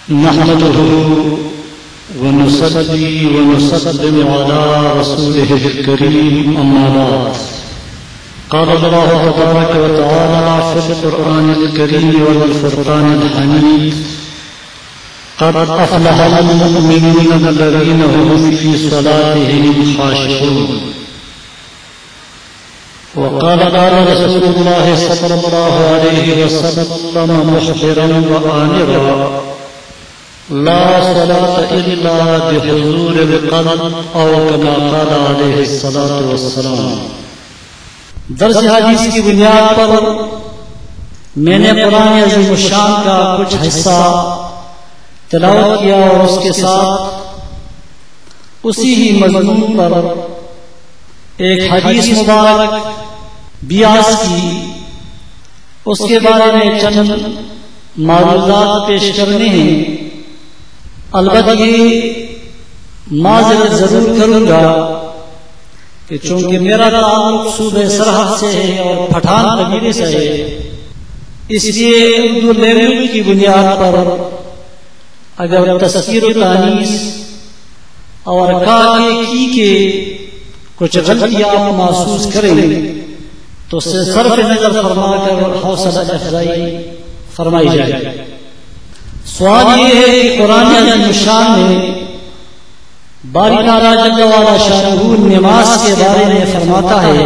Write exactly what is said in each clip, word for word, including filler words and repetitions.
نحمده ونصلي ونسلم على رسوله الكريم أما بعد. قال الله تبارك وتعالى في القرآن الكريم والفرقان الحميد: قد أفلح المؤمنون الذين هم في صلاتهم خاشعون. وقال قال رسول الله صلى الله عليه وسلم محضرا وآمرا: لا صلاة إلا بحضور القلب، أو كما قال عليه الصلاة والسلام. درس حدیث کی بنیاد پر میں نے قرآن عظیم الشان کا کچھ حصہ تلاوت کیا اور اس کے ساتھ اسی ہی مضمون پر ایک حدیث مبارک بیاس کی. اس کے بارے میں چند معلومات پیش کرنے ہیں. البتہ یہ معذرت ضرور کروں گا کہ چونکہ میرا تعلق صوبہ سرحد سے ہے اور پٹھان قبیلے سے ہے، اس لیے اردو لینگویج کی بنیاد پر اگر تذکیر و تانیث اور کا کی کے کچھ غلطیاں آپ محسوس کریں تو اس سے صرف نظر فرما کر حوصلہ افزائی فرمائی جائے. سوال یہ ہے کہ قرآن عظیم الشان میں باری تعالیٰ جل وعلا شانہ نماز کے بارے میں فرماتا ہے: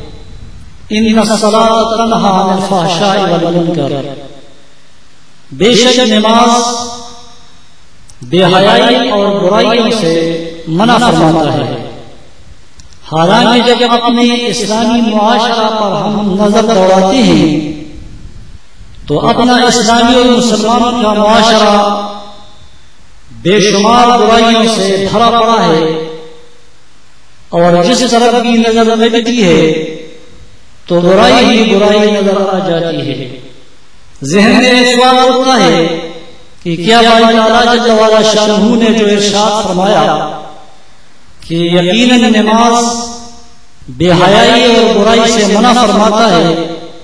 ان الصلاۃ تنہی عن الفحشاء والمنکر. بے شک نماز بے حیائی اور برائیوں سے منع فرماتا ہے. حالانکہ جب اپنے اسلامی معاشرہ پر ہم نظر دوڑاتے ہیں تو اپنا اسلامی اور مسلمانوں کا معاشرہ بے شمار برائیوں سے بھرا پڑا ہے، اور جس طرف کی نظر لگتی ہے تو برائی ہی برائی نظر آ جاتی ہے. ذہن میں ایک سوال اٹھتا ہے کہ کیا باری تعالیٰ جل وعلا شانہ نے جو ارشاد فرمایا کہ یقیناً نماز بے حیائی اور برائی سے منع فرماتا ہے،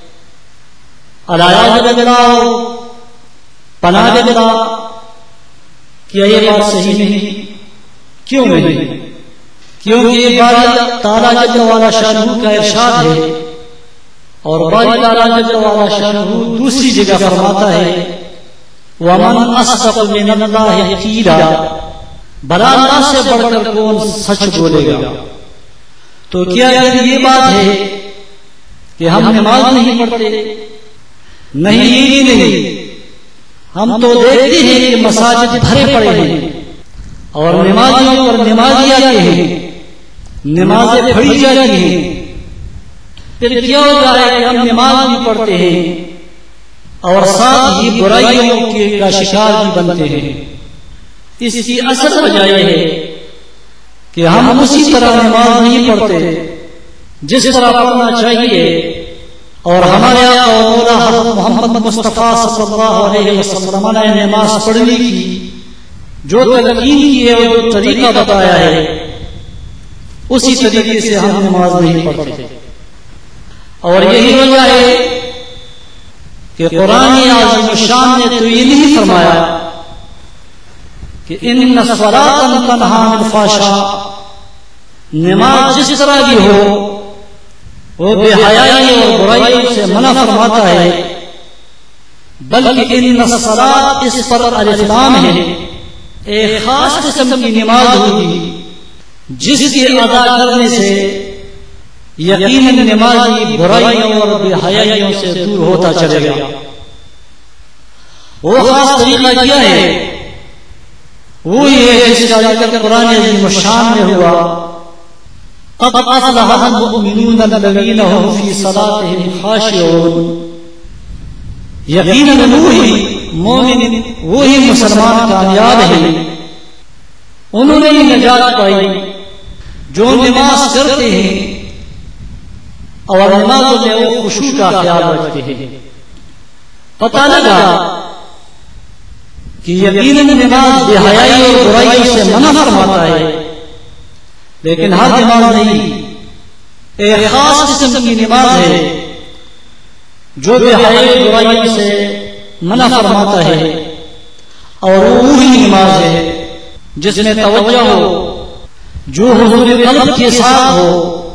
الیاذ باللہ پناہ باللہ، کیا یہ بات صحیح نہیں؟ کیوں نہیں؟ کیونکہ یہ باری تعالیٰ جل وعلا شانہ کا ارشاد ہے، اور باری تعالیٰ جل وعلا شانہ دوسری جگہ فرماتا ہے: وَمَنْ أَصْدَقُ مِنَ اللَّهِ قِيلًا. بھلا اللہ سے بڑھ کر کون سچ بولے گا؟ تو کیا یہ بات ہے کہ ہم نماز نہیں پڑھتے؟ نہیں یہ نہیں. ہم تو دیکھتے ہیں کہ مساجد بھرے پڑے ہیں اور نمازیوں پر نمازی آتے ہیں، نمازیں پڑھی جاتی ہیں. پھر کیا ہوتا ہے کہ ہم نماز بھی پڑھتے ہیں اور ساتھ ہی برائیوں کا شکار بھی بنتے ہیں. اس کی اصل وجہ یہ ہے کہ ہم اسی طرح نماز نہیں پڑھتے جس طرح پڑھنا چاہیے، اور ہمارے آقا و مولا حضرت محمد مصطفیٰ صلی اللہ علیہ وسلم نے نماز پڑھنے کی جو تلقین کی ہے اور جو طریقہ بتایا ہے اسی طریقے سے ہم نماز نہیں پڑھتے. اور یہی وجہ ہے کہ قرآن عظیم الشان نے تو یہ نہیں فرمایا کہ ان الصلاۃ تنہی عن الفحشاء، نماز جس طرح کی ہو وہ بے حیائی اور برائیوں سے منع فرماتا ہے، بلکہ ان الصلاۃ اس پر الف لام ہے، ایک خاص قسم کی نماز ہوگی جس کے ادا کرنے سے یقیناً نمازی برائیوں اور بے حیائیوں سے دور ہوتا چلے گا. وہ خاص طریقہ کیا ہے؟ وہ یہ ہے جس کا ذکر قرآن عظیم الشان میں ہوا: قد افلح المؤمنون الذین هم فی صلاتهم خاشعون. یقیناً وہی مومن، وہی مسلمان کامیاب ہیں، انہوں نے نجات پائی جو نماز کرتے ہیں اور نمازوں میں وہ خشوع کا خیال رکھتے ہیں. پتہ لگا کہ یقیناً نماز بے حیائی اور برائیوں سے منع فرماتا ہے، لیکن ہر نماز نہیں، ایک خاص قسم کی نماز ہے جو بے حیائی برائیوں سے منع فرماتا ہے. اور وہی نماز ہے جس میں توجہ ہو، جو حضور قلب کے ساتھ ہو،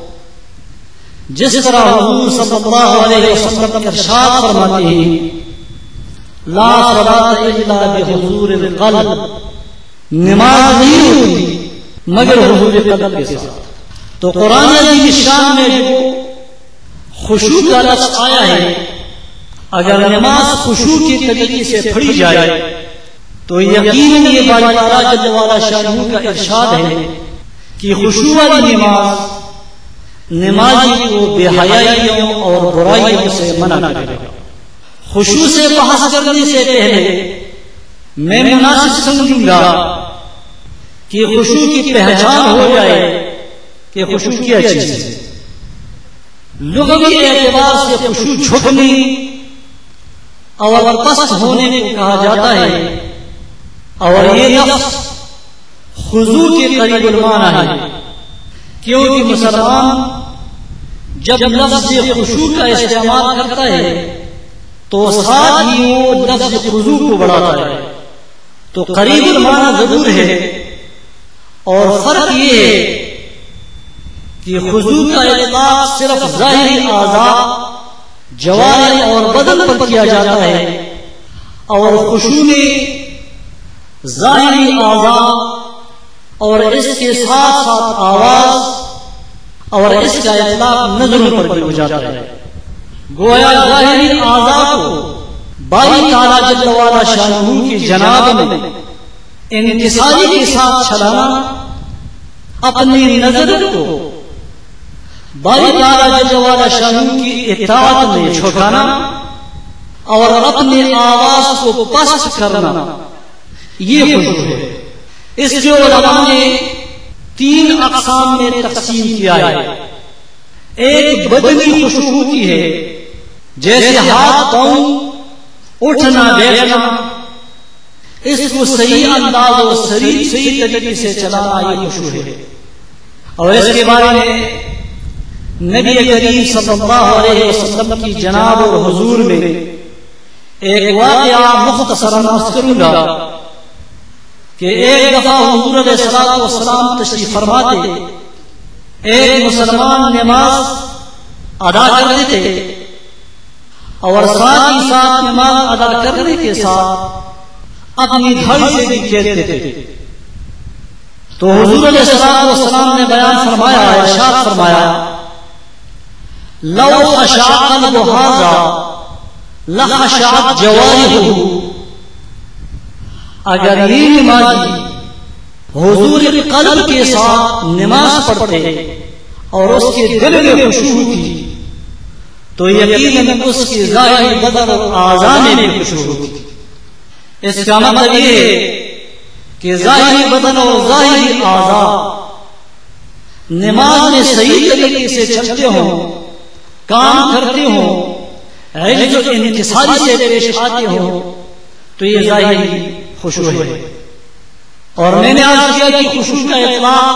جس طرح حضور صلی اللہ علیہ وسلم ارشاد فرماتے ہیں لا صلاۃ الا بحضور القلب، نماز نہیں ہوتی مگر حضور قلب کے ساتھ۔ تو قرآن عظیم شان میں جو خشوع کا لفظ آیا ہے، اگر نماز خشوع کے طریقے سے پڑھی جائے تو یقیناً یہ باری تعالیٰ جل وعلا شانہ کا ارشاد ہے کہ خشوع والی نماز نمازی کو بے حیائیوں اور برائیوں سے منع کرے گا۔ خشوع سے بحث کرنے سے پہلے میں مناسب سمجھوں گا کہ خشوع کی پہچان ہو جائے کہ خشوع کیا چیز ہے۔ لغوی اعتبار سے خشوع جھکنے اور پست ہونے کو کہا جاتا ہے، اور یہ لفظ خضوع کے قریب المعنی ہے، کیونکہ مسلمان جب لفظ خشوع کا استعمال کرتا ہے تو ساتھ ہی وہ لفظ خضوع کو بڑھاتا ہے، تو قریب المعنی ضرور ہے۔ اور فرق یہ ہے کہ خضوع کا اطلاق صرف ظاہری اعضاء، جوارح اور بدن پر کیا جاتا ہے، اور خشوع میں ظاہری اعضاء اور اس کے ساتھ ساتھ آواز اور اس کا اطلاق نظروں پر بھی ہو جاتا ہے۔ گویا ظاہری اعضاء کو باری تعالیٰ جل وعلا شانہ کی جناب میں انکساری کے ساتھ چلانا، اپنی نظر کو باری تعالیٰ جل وعلا شانہ کی اطاعت میں جھکانا، اور اپنے آواز کو پست کرنا، یہ خشوع ہے۔ اس جو علماء نے تین اقسام میں تقسیم کیا ہے۔ ایک بدنی خشوع ہوتی ہے، جیسے ہاتھ پاؤں، اٹھنا بیٹھنا، اس کو صحیح انداز اور صحیح صحیح طریقے سے چلانا، یہ خشوع ہے۔ اور اس کے بارے میں نبی کریم صلی اللہ علیہ وسلم کی جناب اور حضور میں ایک واقعہ مختصراً عرض کروں گا کہ ایک دفعہ حضور علیہ الصلوۃ والسلام تشریف فرماتے، ایک مسلمان نماز ادا کرتے تھے اور ساتھ ہی ساتھ نماز ادا کرنے کے ساتھ اپنی گھڑی سے بھی کھیلتے تھے۔ تو حضور علیہ الصلوۃ والسلام نے بیان فرمایا، ارشاد فرمایا لو خشع قلب هذا لخشعت جوارحه، اگر یہ نمازی حضور قلب کے ساتھ نماز پڑھتے اور اس کے دل میں خشوع ہوتی تو یقیناً اس کی ظاہری بدن اور اعضاء میں بھی خشوع ہوتی۔ اس کا مطلب یہ ہے کہ ظاہری بدن اور ظاہری اعضاء نماز میں صحیح طریقے سے چلتے ہوں، کام کرتے ہوں، علم و انکساری سے پیش آتے ہوں، تو یہ ظاہری خشوع ہے۔ اور میں نے عرض کیا کہ خشوع کا اطلاق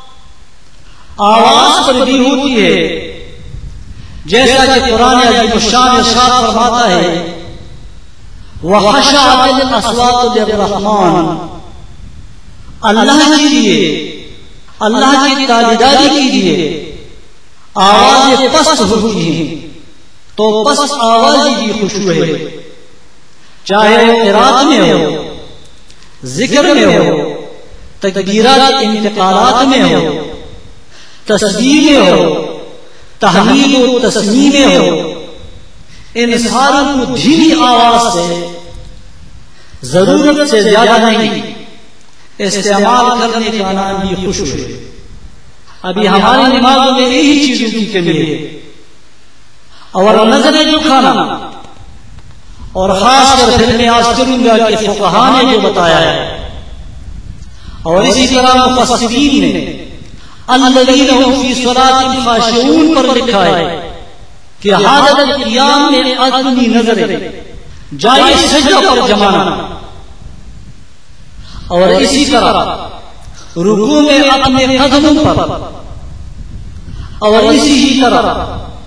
آواز پر بھی ہوتی ہے، جیسا کہ قرآن عظیم الشان ارشاد فرماتا ہے وَخَشَعَتِ الْأَصْوَاتُ لِلرَّحْمَنِ، اللہ کے لیے، اللہ کی تابعداری کے لیے آوازیں پست ہوتی ہیں، تو پست آوازی بھی خشوع ہے، چاہے وہ قرات میں ہو، ذکر میں ہو، تکبیرات انتقالات میں ہو، تسبیح میں ہو، تحمیل و تسلیم میں ہو، ان ساروں کو دھیمی آواز سے ضرورت سے زیادہ نہیں استعمال کرنے کا نام بھی خشوع ہے۔ ابھی ہماری نمازوں میں یہی چیزوں کی کمی ہے، اور نظریں جھکانا، اور خاص کر پھر میں آج کروں گا کہ فقہاء نے جو بتایا ہے، اور اسی طرح مفسرین نے الذین هم فی صلاتهم خاشعون پر لکھا ہے کہ حالت قیام میں اپنی نظریں جائے سجدہ پر جمانا، اور اسی طرح رکوع میں اپنے قدموں پر، اور اسی ہی طرح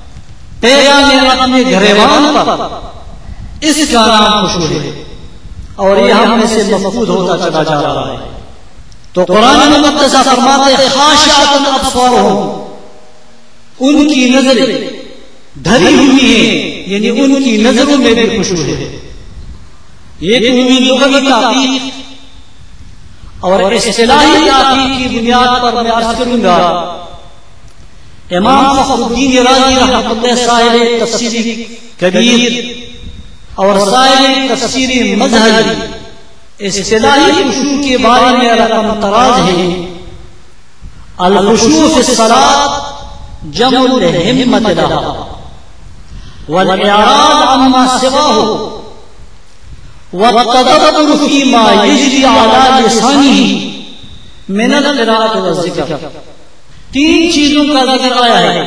پیرا میں اپنے گریبان پر، اس کا نام خشوع ہے۔ اور یہ ہم میں سے مفقود ہوتا چلا جا رہا ہے. تو قرآن مقدس فرماتے ہیں خاشعۃ ابصارہم، ان کی نظریں دھری ہوئی ہیں، یعنی ان کی نظروں میں بھی خشوع ہے. یہ تو ہوئی لغوی تحقیق، اور اصطلاحی تحقیق کی بنیاد پر میں عرض کروں گا. امام فخر الدین رازی رحمۃ اللہ صاحب تفسیر کبیر اور صاحب تفسیر مظہری اصطلاحی خشوع کے بارے میں رقم تراز ہے. الخشوع فی الصلاۃ جمع الہمۃ لها والاعراض عما سواه والتدبر فيما يجري على لسانه من القراءة والذکر. تین چیزوں کا ذکر آیا ہے.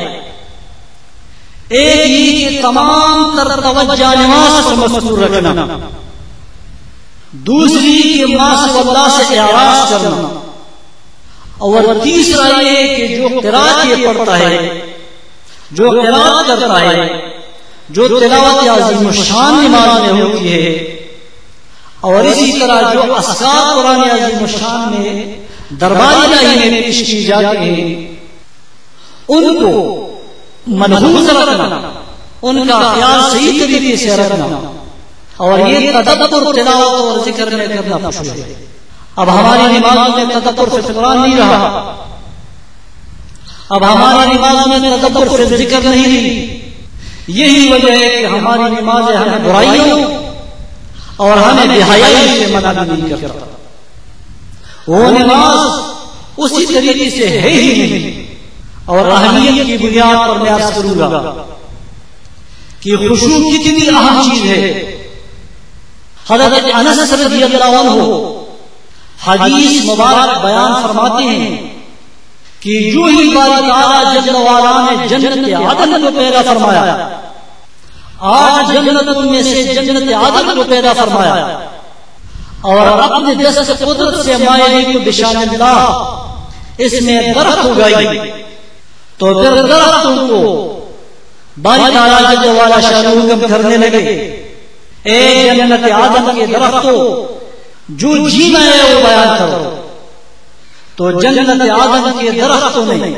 ایک یہ کہ تمام تر توجہ نماز پر مذکور رکھنا، دوسری کہ ما سوى اللہ سے اعراض کرنا، اور تیسرا یہ کہ جو قرات یہ پڑھتا ہے، جو قرات کرتا ہے، جو تلاوت عظیم الشان نماز میں ہوتی ہے، اور اسی طرح جو اذکار قرآن عظیم الشان میں دربار الہی میں پیش کی جاتے ہیں، ان کو ملحوظ رکھنا، ان کا خیال صحیح طریقے سے رکھنا، اور یہ تدبر تلاوت اور ذکر میں کرنا خشوع ہے. اب ہماری نماز میں تدبر فی القرآن نہیں رہا، اب ہماری نماز میں تدبر فی الذکر نہیں رہی. یہی وجہ ہے کہ ہماری نمازیں ہمیں برائیوں اور ہمیں بے حیائی سے منع نہیں کرتا. وہ نماز اسی طریقے سے ہے ہی نہیں. اور اہمیت کی بنیاد پر میں عرض کروں گا کہ خشوع کتنی اہم چیز ہے. حضرت انس رضی اللہ عنہ حدیث مبارک بیان فرماتے ہیں کہ جو ہی باری تعالی جل وعلا نے جنت عدن کو پیدا فرمایا، آج جنتوں میں سے جنت عدن کو پیدا فرمایا، اور اپنے دست قدرت سے مائے کو بشان اللہ اس میں درخت اگائی، تو پھر درختوں کو باری تعالی جل وعلا شان حکم کرنے لگے، اے جنت عدن کے درختوں جو جینا ہے وہ بیان کرو. تو جنت عدن کے درختوں نے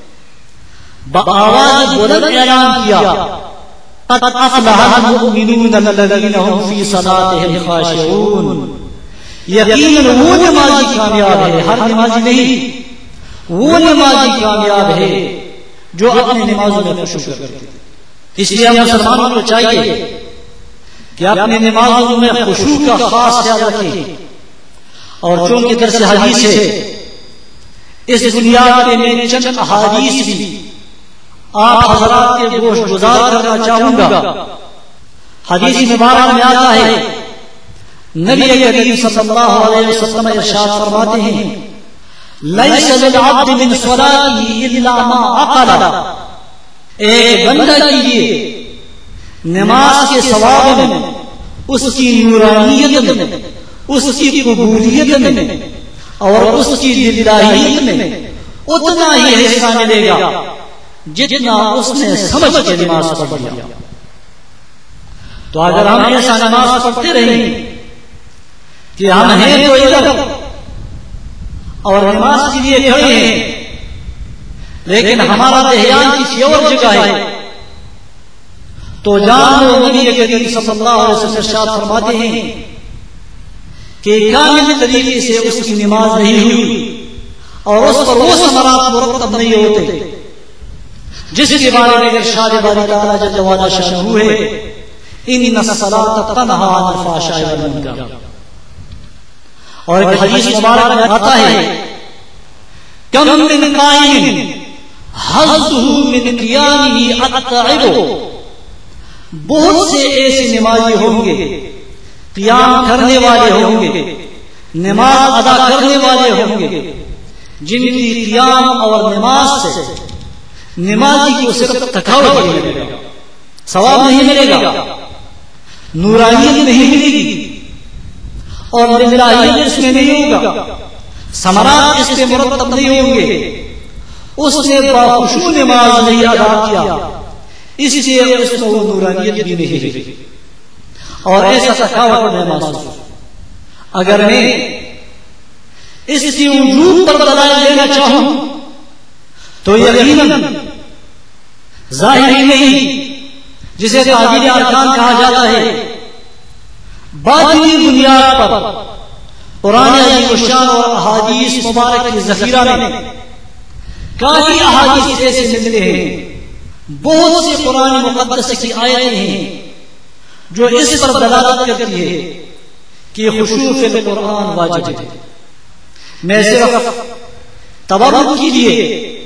بآواز بلند اعلان کیا قد افلح المؤمنون الذین هم فی صلاتهم خاشعون. یقیناً وہ نمازی کامیاب ہے، ہر نمازی نہیں، وہ نمازی کامیاب ہے جو اپنی نمازوں میں خشوع کرتے. اس لیے ہم مسلمانوں کو چاہیے کہ اپنی نمازوں میں خشوع کا خاص خیال رکھیں. اور چونکہ درس حدیث ہے، اس بنیاد پہ میں چند احادیث بھی آپ حضرات کے گوش گزار کرنا چاہوں گا. حدیث مبارک میں آتا ہے، نبی کریم صلی اللہ علیہ وسلم ارشاد فرماتے ہیں لیس للعبد من صلاته الا ما عقل. ایک بندہ کے لیے نماز کے ثواب میں، اس کی نورانیت میں، اس کی قبولیت میں، اور اس کی دلداریت میں اتنا ہی حصہ ملے گا جتنا اس نے سمجھ کے نماز پڑھ لیا. تو اگر ہم ایسا نماز پڑھتے رہیں کہ ہم ہیں تو ادھر اور نماز کے لیے کھڑے ہیں، لیکن ہمارا دھیان کسی اور جگہ ہے، تو جان لو نبی کریم صلی اللہ علیہ وسلم ارشاد فرماتے ہیں کہ کامل طریقے سے اس کی نماز نہیں ہوئی اور اس پر وہ ثمرات مرتب نہیں ہوتے جس کے بارے میں ارشاد باری تعالی جل وعلا شانہ ہے ان الصلاۃ تنہی عن الفحشاء والمنکر. اور ایک حدیث مبارک میں آتا ہے کم من قائم حظہ من قیامہ اتعب. بہت سے ایسے نمازی ہوں گے، قیام کرنے والے ہوں گے، نماز ادا کرنے والے ہوں گے، جن کی قیام اور نماز سے نمازی کو صرف تھکاوٹ ملے گا، ثواب نہیں ملے گا، نورانیت نہیں ملے گی، اور للہیت اس میں نہیں ہوگا، ثمرات اس پہ مرتب نہیں ہوں گے. اس نے باخشوع نماز نہیں ادا کیا، اس لیے اس کو نورانیت بھی نہیں ہے اور ایسا تھکاوٹ میں محسوس. اگر میں اس کی وجوب پر دلائل دینا چاہوں تو یقیناً ظاہری نہیں جسے تعبیر ارکان کہا جاتا ہے، باطنی بنیاد پر قرآن عظیم الشان اور احادیث مبارک کی ذخیرہ میں کافی احادیث ایسے ملتے ہیں، بہت سے قرآن مقدس کی آیتیں ہیں جو اس پر دلالت کرتی ہے کہ خشوع فی القرآن واجب ہے۔ میں صرف تبرک کے لیے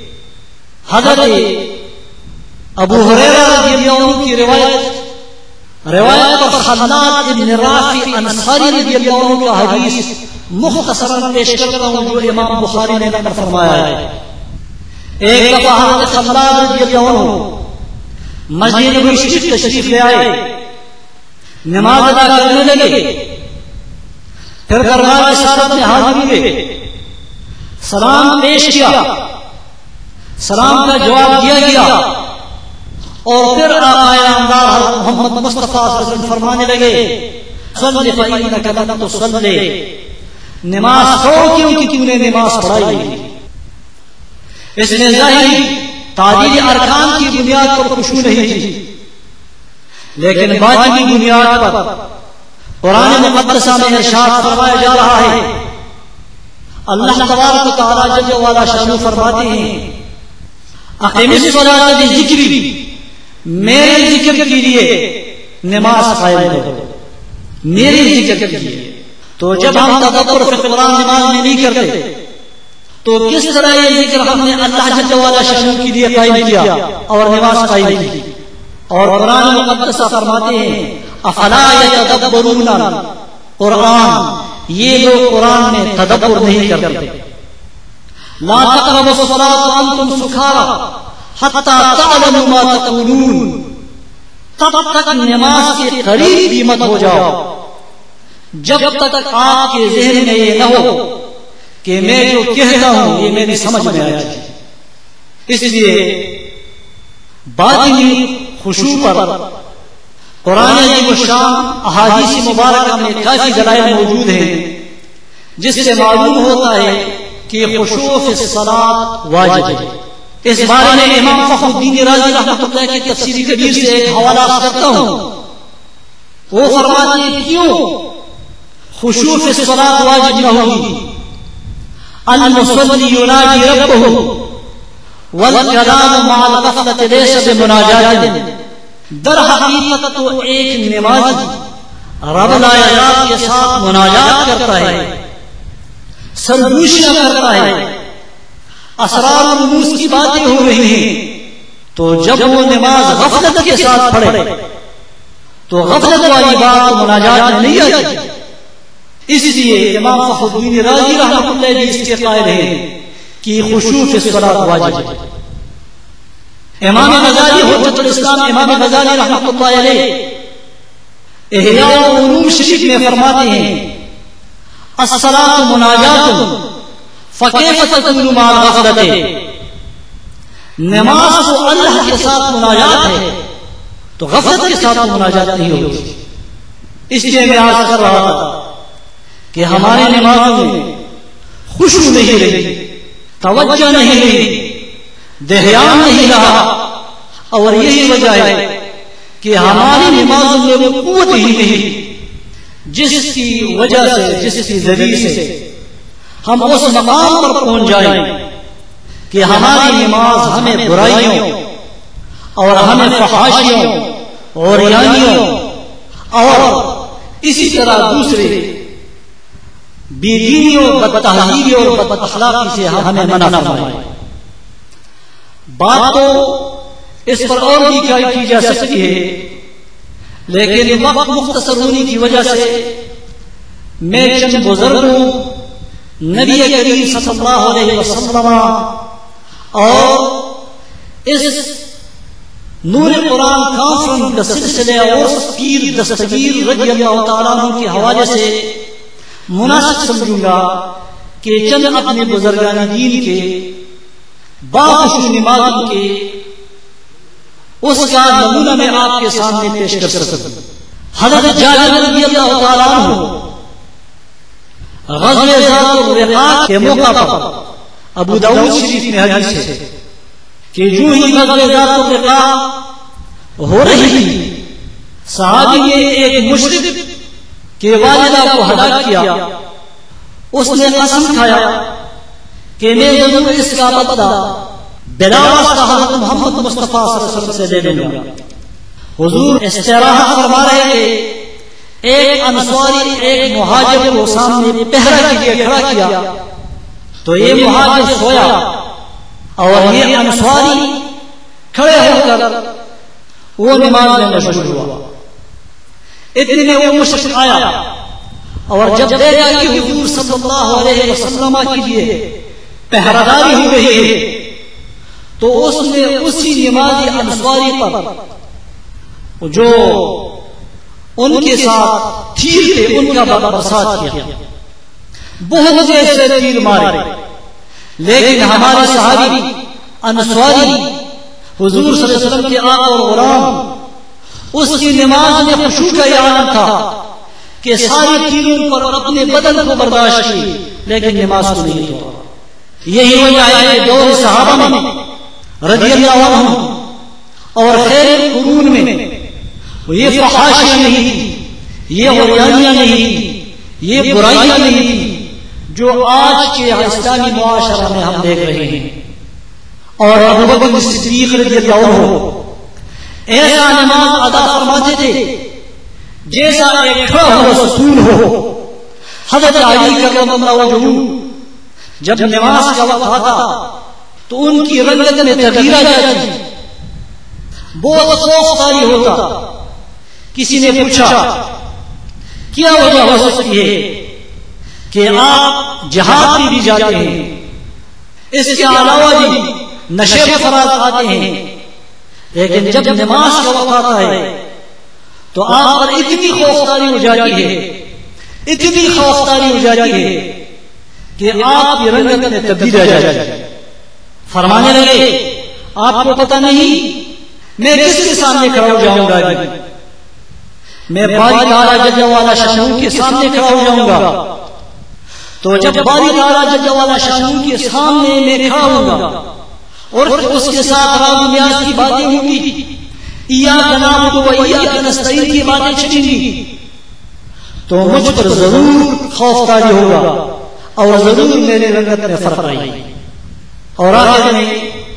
حضرت ابو ہریرہ رضی اللہ عنہ کی روایت روایت پر خلاد بن رافع انصاری رضی اللہ عنہ کا حدیث مختصراً پیش کرتا ہوں جو امام بخاری نے نقل فرمایا ہے۔ ایک دفعہ حضرت خلاد رضی اللہ عنہ مسجد نبوی شریف تشریف لے آئے، نماز ادا کرنے لگے، پھر دربار رسالت میں حاضر ہوئے، سلام پیش کیا، سلام کا جواب دیا گیا، اور پھر آقا نامدار حضرت محمد مصطفیٰ صلی اللہ علیہ وسلم فرمانے لگے صلی فإنک لم تصلی، نماز چھوڑ کیوں کہ تم نے نماز پڑھائی نہیں۔ اس نے ظاہری تعبیر ارکان کی بنیاد پر خشوع نہیں کی، لیکن باطنی بنیاد پر قرآن مقدسہ میں ارشاد فرمایا جا رہا ہے، اللہ تبارک و تعالی جل وعلا شانہ فرماتے ہیں اقیم الصلاۃ لذکری، میرے ذکر کے لیے نماز قائم کرو، میرے ذکر کے لیے۔ تو جب ہم تدبر فی القرآن نماز میں نہیں کرتے تو کس طرح یہ ذکر ہم نے اللہ جل وعلا شانہ کے لیے قائم کیا اور نماز قائم کی؟ اور قرآن مقدسہ فرماتے ہیں افلا یتدبرون قرآن، یہ لوگ قرآن میں تدبر نہیں کرتے۔ لا تقربوا الصلاۃ وانتم سکارى حتی تعلموا ما تقولون، تب تک نماز کے قریب بھی مت ہو جاؤ جب تک آپ کے ذہن میں یہ نہ ہو کہ میں جو کہتا ہوں یہ میری سمجھ میں آیا ہے۔ اس لیے باطنی خشوع پر قرآن عظیم الشان احادیث مبارکہ میں کافی دلائل موجود ہیں جس سے معلوم ہوتا ہے کہ خشوع فی الصلاۃ واجب ہے۔ اس بارے میں امام فخر الدین رازی رحمۃ اللہ کی تفسیر کبیر سے ایک حوالہ کرتا ہوں، وہ فرماتے ہیں کیوں خشوع فی الصلاۃ واجب نہ ہوگی؟ المصلی یناجی ربہ والکلام مع الغفلۃ لیس بمناجات، در حقیقت تو ایک نمازی رب العزت کے ساتھ مناجات کرتا ہے، سرگوشیاں کرتا ہے، اسرار و رموز کی باتیں ہو رہی ہیں، تو جب وہ نماز غفلت کے ساتھ پڑھے تو غفلت والی بات مناجات میں نہیں آتی۔ اس لیے امام فخر الدین رازی رحمۃ اللہ علیہ اس کے قائل ہیں کہ خشوع فی الصلاۃ واجب ہے۔ امام غزالی حجت الاسلام امام غزالی رحمۃ اللہ علیہ احیاء العلوم شریف میں فرماتے ہیں الصلاۃ مناجات فکیف تکون مع الغفلۃ، نماز تو اللہ کے ساتھ مناجات ہے تو غفلت کے ساتھ مناجات نہیں ہوگی۔ اس لیے میں عرض کر رہا تھا کہ ہماری نمازوں میں خشوع نہیں رہی، توجہ نہیں رہی، دھیان نہیں رہا، اور یہی وجہ ہے کہ ہماری نمازوں میں وہ قوت ہی نہیں جس کی وجہ سے، جس کی ذریعے سے ہم اس مقام پر پہنچ جائیں کہ ہماری نماز ہمیں برائیوں اور ہمیں فحاشیوں اور ریانیوں اور اسی طرح دوسرے بے دینیوں، بدتہذیبی اور بد اخلاقی سے ہمیں منع فرمائے۔ بات تو اس پر اور بھی کیا کی جا سکتی ہے، لیکن وقت مختصر ہونے کی وجہ سے میں چند بزرگوں، نبی کریم صلی اللہ علیہ وسلم اور اس نور قرآن کانفرنس کا سلسلہ اور پیر دستگیر رضی اللہ تعالیٰ عنہ کے حوالے سے مناسب سمجھوں گا کہ چند اپنے بزرگان دین کے باخشوع نمازوں کے اس کا نمونہ میں آپ کے سامنے پیش کر سکوں۔ حضرت جابر رضی اللہ تعالیٰ عنہ غزوہ ذات الرقاع کے موقع پر ابو داؤد شریف میں حدیث ہے کہ جو ہی غزوہ ذات الرقاع ہو رہی تھی صحابی نے ایک مشرک کے والدہ کو ہلاک کیا. اس نے قسم کھایا کہ میں ضرور اس کا بدلہ بلا واسطہ حضرت محمد مصطفیٰ صلی اللہ علیہ وسلم سے لے لوں گا. حضور استراحت فرما رہے تھے. ایک انصاری ایک مہاجر کو سامنے پہرا کے لیے کھڑا کیا تو یہ مہاجر سویا اور یہ انصاری کھڑے ہو کر وہ نماز میں مشغول ہوا. اتنے میں وہ مشرک آیا اور جب دیکھا کہ حضور صلی اللہ علیہ وسلم کے لیے پہراداری ہو رہی ہے تو اس نے اسی نمازی انصاری پر جو ان کے ساتھ تیر تھے ان کا برسات کیا. بہت سے ایسے تیر مارے لیکن ہمارے صحابی انصاری حضور صلی اللہ علیہ وسلم کے آقا اور غلام اس کی نماز میں خشوع کا یہ عالم تھا کہ سارے تیروں پر اپنے بدن کو برداشت کی لیکن نماز کو نہیں توڑا. یہی وجہ ہے کہ دور صحابہ میں رضی اللہ عنہم اور خیر قرون میں یہ فحاشیاں نہیں تھی, یہ عریانیاں نہیں تھی, یہ برائیاں نہیں تھی جو آج کے اسلامی معاشرہ میں ہم دیکھ رہے ہیں. اور ابو بکر صدیق رضی اللہ عنہ ایسا نماز ادا فرماتے تھے جیسا ایک کھڑا ہوا ستون ہو. حضرت علی کرم اللہ وجہہ جب نماز کا وقت آتا تو ان کی رنگت میں تغیر آ جاتی, بہت خوف طاری ہوتا. کسی نے پوچھا کیا وجہ ہو سکتی ہے کہ آپ جہاد بھی, بھی جاتے ہیں, اس کے علاوہ بھی نشے فراز آتے ہیں, لیکن جب نماز کا وقت آتا ہے تو آپ پر اتنی خوفداری ہو جاتی ہے اتنی خوفداری ہو جاتی ہے کہ آپ کی رنگت میں تبدیل ہو جاتی ہے. فرمانے لگے آپ کو پتہ نہیں میں کس کے سامنے کھڑا ہو جاؤں گا, میں باری تعالیٰ جل والا شانہ کے سامنے کھڑا ہو جاؤں گا. تو جب باری تعالیٰ جل والا شانہ کے سامنے میں کھڑا ہوں گا اور اس کے ساتھ راز نیاز کی باتیں ہوں گی, ایاک نعبد و ایاک نستعین کی باتیں چلیں گی, تو مجھ پر ضرور خوف طاری ہوگا اور ضرور میرے رنگت میں فرق آئے گی. اور آخر میں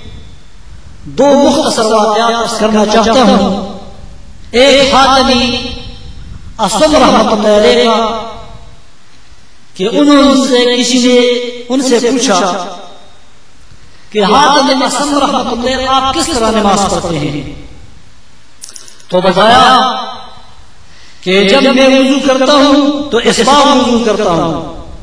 دو مختصر واقعات کرنا چاہتا ہوں. ایک حاتمی اصم رحمۃ اللہ علیہ کا کہ انہوں سے کسی نے ان سے پوچھا کہ حاتم اصم رحمۃ اللہ آپ کس طرح نماز پڑھتے ہیں؟ تو بتایا کہ جب میں وضو کرتا ہوں تو اسباغ وضو کرتا ہوں,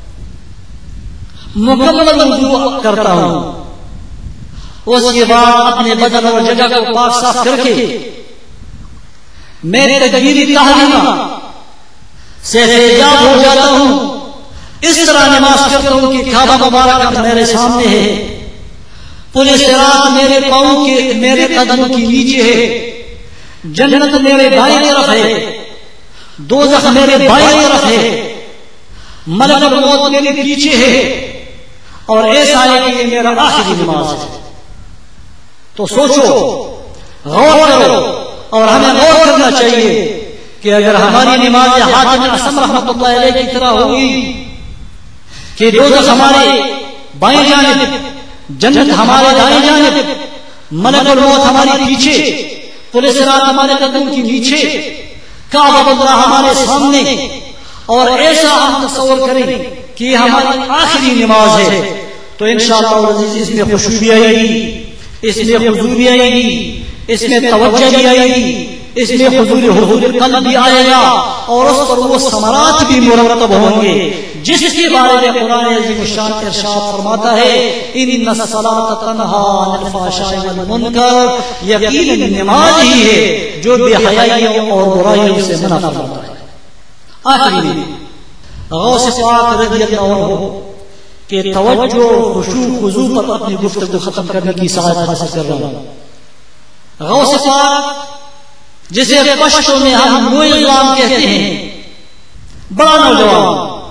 مکمل وضو کرتا ہوں, اس کے بعد اپنے بدن اور جگہ کو پاک صاف کر کے میں تکبیر تحریمہ سے حجاب ہو جاتا ہوں. اس طرح نماز کرتا ہوں کہ کعبہ مبارک میرے سامنے ہے, پورے صراط میرے پاؤں کے میرے قدموں کے نیچے ہے, جنت میرے بائیں طرف ہے, دوزخ میرے بائیں طرف ہے, ملک الموت میرے پیچھے ہے, اور ایسا ہے کہ یہ میرا آخری نماز ہے. تو سوچو, غور کرو, اور ہمیں غور کرنا چاہیے کہ اگر ہماری نماز حاتم اصم رحمۃ اللہ علیہ کی طرح ہوگی کہ دوزخ ہمارے بائیں جانب, جنت ہمارے دائیں جانب, ملک الموت ہمارے پیچھے, پولیس رات ہمارے قدم کے نیچے, کعبۃ اللہ ہمارے سامنے, اور ایسا ہم تصور کریں کہ یہ ہماری آخری نماز ہے, تو انشاءاللہ اس میں خوشی بھی آئے گی, اس میں حضور بھی آئے گی, اس میں توجہ بھی آئے گی, اس میں حضور حضور قلب بھی آئے گا, اور اس پر وہ ثمرات بھی مرتب ہوں گے جس کے بارے میں قرآن عظیم الشان ارشاد فرماتا ہے ان الصلاۃ تنہی عن الفحشاء والمنکر, یقیناً نماز ہی ہے جو بے حیائیوں اور برائیوں سے منع فرماتا ہے. آخری غوث پاک رضی اللہ عنہ کہ توجہ خشوع خضوع پر اپنی گفتگو ختم کرنے کی سعادت حاصل کر رہا ہوں. غوث پاک جسے پشتوں میں ہم نوئی غلام کہتے ہیں, بڑا نوجوان,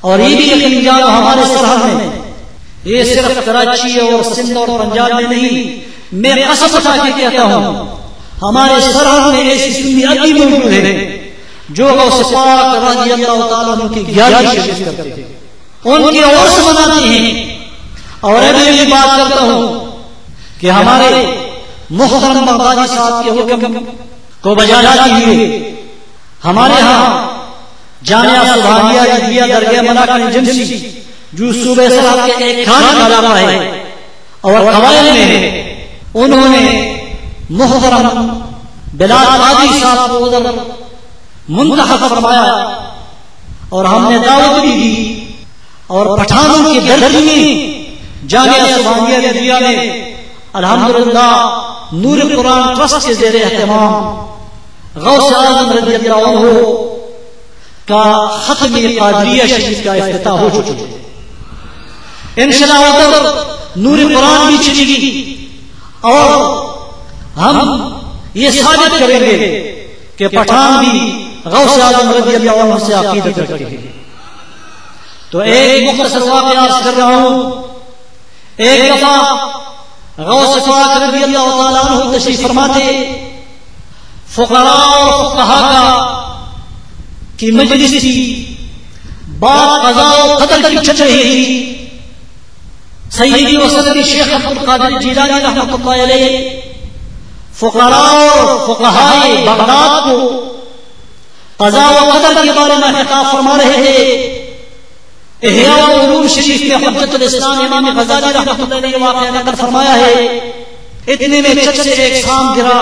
اور یہ بھی یقین جانو ہمارے سرحد میں، یہ صرف کراچی اور سندھ اور پنجاب میں نہیں، میں قسم اٹھا کے کہتا ہوں ہمارے سرحد میں ایسی سنی ابھی موجود ہے جو غوث پاک رضی اللہ تعالیٰ عنہ کی گیارہویں شریف کرتے ہیں، ان کی عرس مناتے ہیں۔ اور ابھی بھی بات کرتا ہوں کہ ہمارے محترم بغدادی صاحب کے حکم کو بجا لاتے ہوئے ہمارے ہاں جامعہ سبحانیہ رضویہ درگاہ ملاکنہ جنسی جو صوبہ سرحد کے ایک خان کا علاقہ ہے اور قبائل میں ہے، انہوں نے محترم بلال قادری صاحب کو ادھر منتخب فرمایا اور ہم نے دعوت بھی دی، اور پٹھانوں کی دھرتی میں جامعہ سبحانیہ رضویہ میں الحمدللہ نور قرآن ٹرسٹ کے زیر اہتمام غوث اعظم رضی اللہ عنہ کا ختم قادریہ شریف کا افتتاح ہو چکا ہے۔ انشاءاللہ ادھر نور قرآن بھی چلی گی اور ہم یہ ثابت کریں گے کہ پٹھان بھی غوث اعظم رضی اللہ عنہ سے عقیدت رکھتے ہیں۔ تو ایک مختصر واقعہ عرض کر رہا ہوں۔ ایک دفعہ غوث پاک رضی اللہ تعالیٰ عنہ تشریف فرماتے، فقراء اور فقہا کا کی مجلس تھی، بات قضاء و قدر کی چل رہی تھی۔ سیدی و سندی شیخ عبد القادر جیلانی رحمۃ اللہ علیہ فقراء اور فقہائے بغداد کو قضاء و قدر کے بارے میں خطاب فرما رہے تھے۔ احیاء علوم شریف میں حجت الاسلام امام غزالی رحمۃ اللہ علیہ واقعہ نقل فرمایا ہے، اتنے میں چھت سے ایک سام گرا،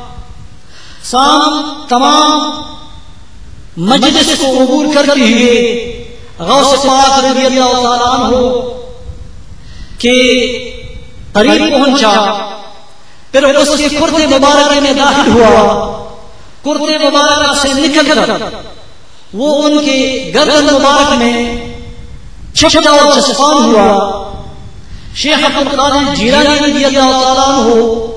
سام تمام مجلس کو عبور کرتے ہوئے غوث پاک رضی اللہ تعالیٰ عنہ کے قریب پہنچا، پھر اس کے کرتے مبارکہ میں داخل ہوا، کرتے مبارکہ سے نکل کر وہ ان کے گردن مبارک میں چھپتا اور چسپان ہوا۔ شیخ عبد القادر جیلانی رضی اللہ تعالیٰ عنہ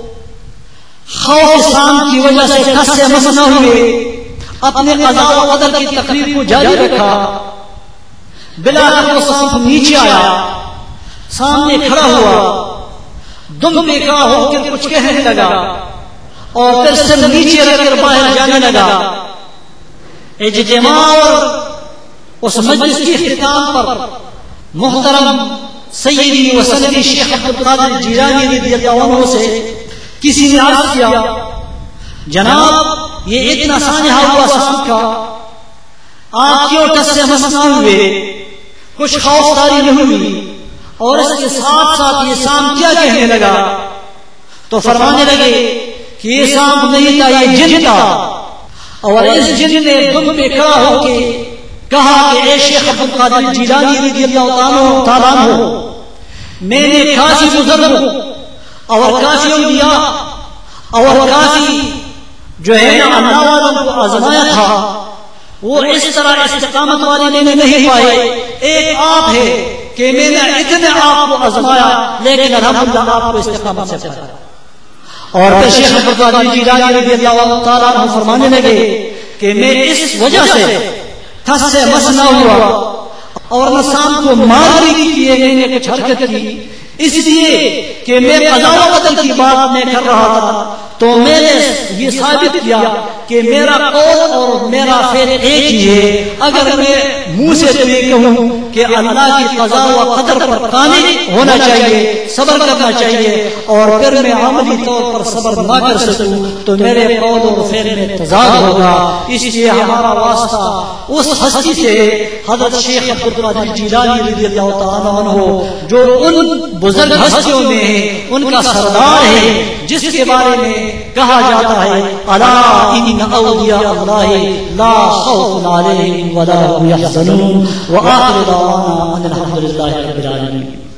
خوف سام کی وجہ سے ٹس سے مس نہ ہوئے، اپنے قضاء و قدر کی تقریر کو جاری رکھا۔ بلاخر وہ سام نیچے آیا، سامنے کھڑا ہوا، دم پہ کھڑا ہو کر کچھ کہنے لگا اور پھر سر نیچے رکھ کر باہر جانے لگا۔ اجتماع اور اس مجلس کے اختتام پر محترم سیدی و سندی شیخ عبد القادر جیلانی رضی اللہ عنہ سے کسی نے عرض کیا، جناب یہ اتنا سانحہ ہوا سام کا، آپ کیوں ٹس سے مس نہ ہوئے، کچھ خوفداری نہیں ہوئی، اور اس کے ساتھ ساتھ یہ سام کیا کہنے لگا؟ تو فرمانے لگے کہ یہ سام نہیں تھا، یہ جن تھا، اور اس جن نے دم پہ کھڑا ہو کے کہا کہ اے شیخ عبد القادر جیلانی رضی اللہ تعالیٰ عنہ، میں نے کافی بزرگوں اور کافی اولیاء اور کافی جو ہے نا اللہ والوں کو آزمایا تھا، وہ اس طرح استقامت والے لینے نہیں پائے، ایک آپ ہے کہ میں نے اتنے آپ کو آزمایا لیکن الحمدللہ آپ کو استقامت سے پایا۔ اور پھر شیخ عبد القادر جیلانی رضی اللہ تعالیٰ عنہ فرمانے لگے کہ میں اس وجہ سے ٹھس سے مس نہ ہوا اور نہ سام کو مار بھی کیے گئے نے کچھ حرکت کی، اس لیے کہ میں قضاء و قدر کی بات میں کر رہا تھا، تو میں نے یہ ثابت کیا کہ میرا قول اور میرا فعل ایک ہی ہے۔ اگر میں منہ سے تو یہ کہوں کہ اللہ کی قضاء و قدر پر قانع ہونا چاہیے، صبر کرنا چاہیے، اور پھر میں عملی طور پر صبر نہ کر سکوں تو میرے قول اور فعل میں تضاد ہوگا۔ اس لیے ہمارا واسطہ اس ہستی سے حضرت شیخ عبد القادر جیلانی رضی اللہ تعالیٰ عنہ جو ان بزرگ ہستیوں میں ہیں، ان کا سردار ہے، جس کے بارے میں کہا جاتا ہے الا ان اولیاء اللہ لا خوف علیہم ولا هم يحزنون، وآخر دعوانا ان الحمد للہ رب العالمین۔